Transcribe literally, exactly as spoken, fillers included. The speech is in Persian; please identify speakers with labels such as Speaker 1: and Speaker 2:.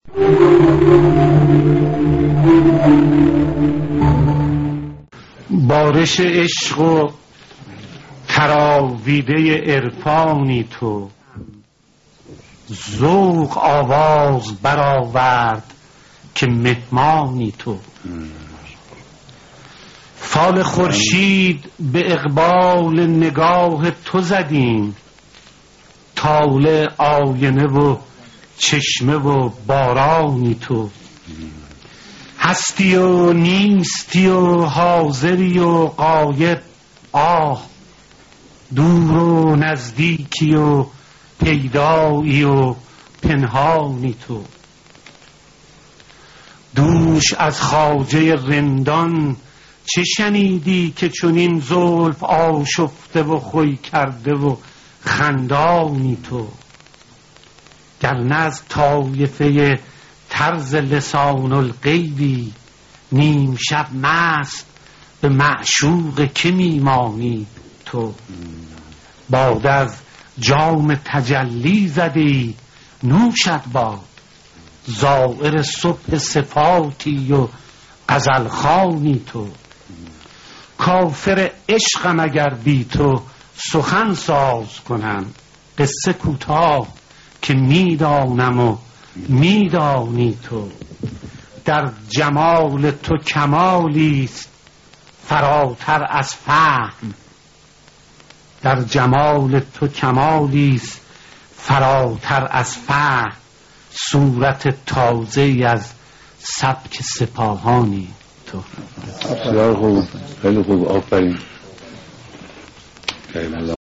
Speaker 1: بارش عشق و تراویده عرفانی تو، ذوق آواز برآورد که مهمانی تو. فال خورشید به اقبال نگاه تو زدیم، طالع آینه و چشمه و بارانی تو. هستی و نیستی و حاضری و غایب، آه دور و نزدیکی و پیدایی و پنهانی تو. دوش از خواجه رندان چه شنیدی که چنین زلف آشفته و خوی کرده و خندانی تو. گرنه از طایفه طرز لسان الغیبی، نیم شب مست به معشوق که میمانی تو. باد از جام تجلی زدی نوشت باد، زائر صبح صفاتی و غزل خوانی تو. کافر عشقم اگر بی تو سخن ساز کنم، قصه کوتاه که میدانم و میدانی تو. در جمال تو کمالیست فراتر از فهم، در جمال تو کمالیست فراتر از فهم. صورت تازه از سبک سپاهانی تو.
Speaker 2: بسیار خوب، خیلی خوب، آفرین.